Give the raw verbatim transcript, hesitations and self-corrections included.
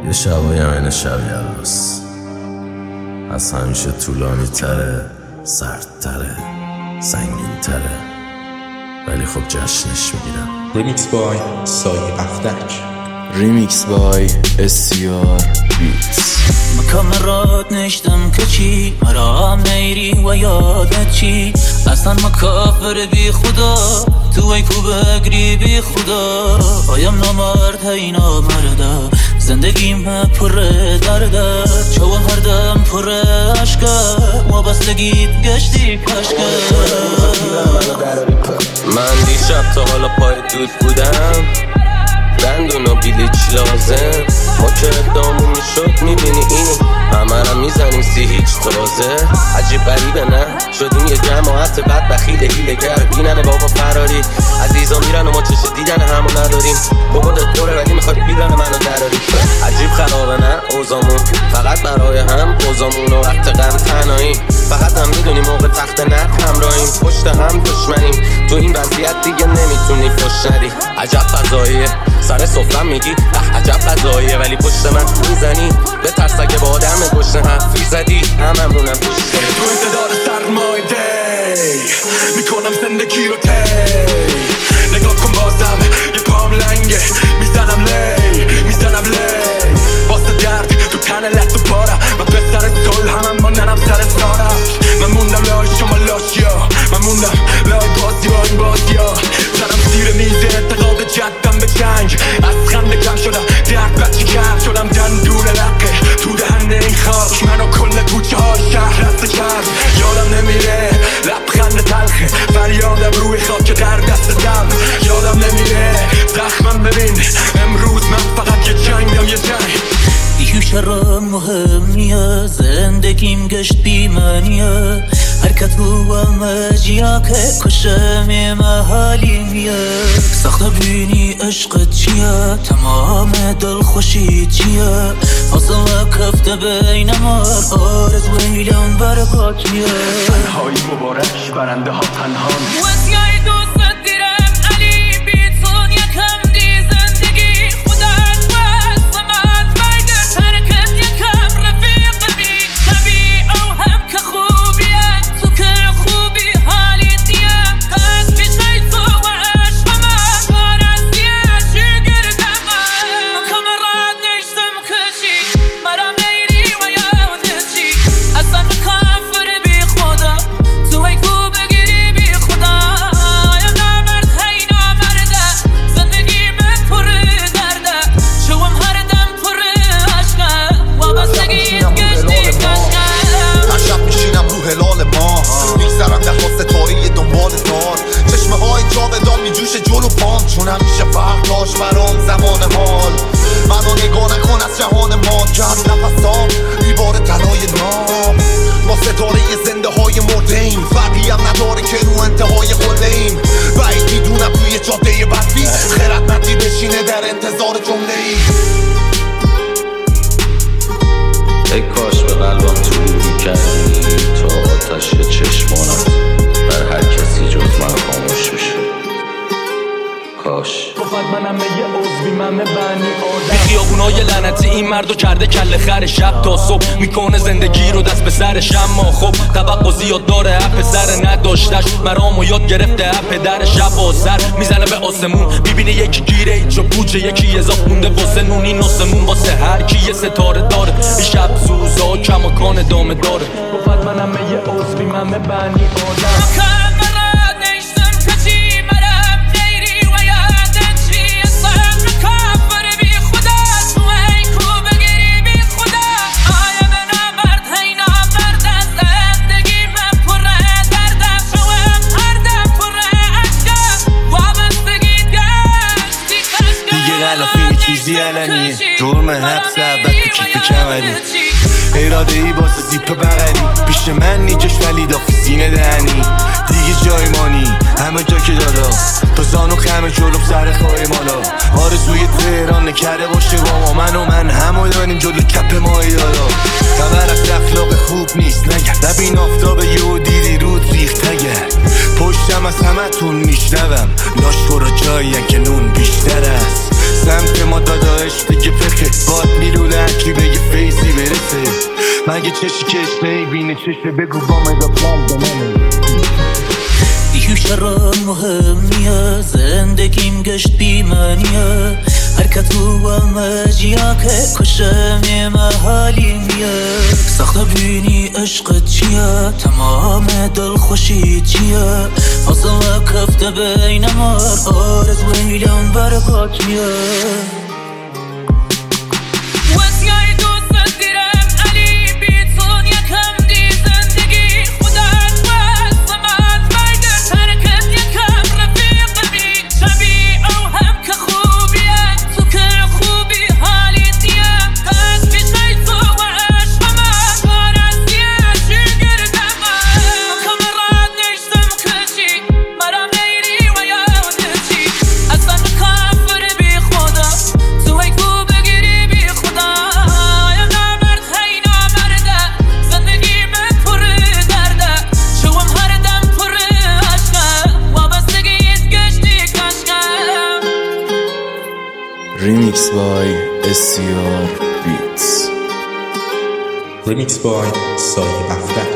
یه شبایی هم این شب یلوس از همیشه طولانی تره، سردتره، سنگین تره، ولی خب جشنش میگیرم. ریمیکس بای سایه افتک، ریمیکس بای اسیار بیتس. مکامرات نشتم که چی مرا هم نیری و یادت چی اصلا مکافر بی خدا تو ای کو بگری بی خدا. آیم نامرد هی نامرده زندگیم پر درده چون هر دم پر عشقه وابستگیت گشتی کشکه. من دیشب تا حالا پای دود بودم دندون و بیلیچ لازم ما که اقدامون میشد میبینی این همه رو میزنیم سی هیچ تازه. عجیب غریبه نه شدیم یه جماعت بد بخیل هیلگر بینن بابا فراری عزیزا میرن و ما چش دیدن همو نداریم بابادت دوره ولی میخواد بیدن منو دراری. عجیب خرابه نه اوزامون فقط برای هم اوزامون و وقت غم تنهایی فقط هم میدونیم موقع تخت نرد همراهیم پشت هم دشمنیم تو این وضعیت دیگه نمیتونی فش ندی. عجب فضاییه سر سفرم میگی اه عجب قضاییه ولی پشت من میزنی به ترس اگه با آدم گشنه حرفی زدی هممونم پشت تو انتظار سرمای دی میکنم زندگی رو تی نگاه کن بازم یه پام لنگه میزنم لی میزنم لی واسه درد تو تن لط و پاره من پسر سل همم ماندنم سر سارم من موندم لای شما لاشیا من موندم لای بازی با این بازیا سرم زیر میز انتقاد جدم به جنگ از خنده کم شدم درد بچی کم شدم دندون لقه تو دهنده این خاک منو کل کوچه ها شهر رست کرد یادم نمیره لبخند تلخه فریادم روی خاک در دست دم یادم نمیره زخمم ببین امروز من فقط یه جنگم یه جنگ دیوشرم مهم نیه زندگیم گشت بیمانیه حرکت روم اجیا که کشم محالیمیه سخت بینی عشق چیه تمام دل خوشی چیه فاصله کفته بین ما آرز ویلم برگا چیه تنهایی مبارک برنده ها تنهان وزیای دوست دیرم علی بیتون یکم دی زندگی خودت وست من فایده ترکت یکم رفیق بی طبی او هم که خوبیه تو که خوبی حالی دیم از پیشای تو و عشق من کارستیه چی گردم من مکامرات نشتم که چی مرا میری و یادت چی اصلا مکافر بی خدا تو ای کو بگیری بی خدا. یا نامرد هی نامرده زندگی من پر درده شوم هر دم پر عشقه وابستگیت گشتی کشکه. هر شب میشینم رو هلال ما میگذرم در خواست تاری دنبال دار چشمه های جاودان میجوشه جلو پام چون همیشه فرق داشت برام زمان حال منو نگاه نکن از جهان ما که از نفسام میباره طلای نام ما ستاره زنده های مرده ایم فرقی هم نداره که رو انتهای قله ایم بعید میدونم توی جاده بدبی خردمندی بشینه در انتظار جمله ای. ای کاش به قلبم طلوعی کردی تا آتش چشمانت بر هر کسی جز من خاموش بشه. کاش گفت منم یه عضوی من بنی آدم بی خیابونای لعنتی این مردو کرده کل خر شب تا صبح میکنه زندگی رو دست به سرش اما خب توقع زیاد داره اپ سر نداشتش مرامو یاد گرفته اپ در شب و سر میزنه به آسمون میبینه یکی گیره ایچ و پوچه یکی اضاف مونده واسه نونی ناسمون واسه هر کی یه ستاره داره این شب سوزا کماکان دامه داره. گفت منم یه عضوی من بنی آدم چیزی علنیه جرم حبس لعبت تو کیف کمری اراده ای باسه زیپ بغلی پیش من نیجش ولی دافی سینه دهنی دیگه جای مانی همه جا که دادا تا زانو خمه جلوم سر خواهی مالا آرزوی تهران نکرده باشه با ما من و من همو داریم جلو کپ ماهی دادا خبر از اخلاق خوب نیست نگه نبین آفتاب یه دیدی رود ریخت اگر پشتم از همه تون میشنوم لاشخورا جایین که نون بیشتر است سمت ما داداش دیگه فکر باد میلونه هرکی بگه فیزی برسه مگه چشی کش نیبینه چشه بگو با مگا پلان بمانه دیوشران مهمیه زندگیم گشت بیمانیه حرکت و مجیا که کشم محالیمیه سخت بینی عشق چیه تمام دل خوشی چیه حاصل کفته بین مار آرز ویلم برکات چیه Remix by S C R Beats. Remix by Soy After.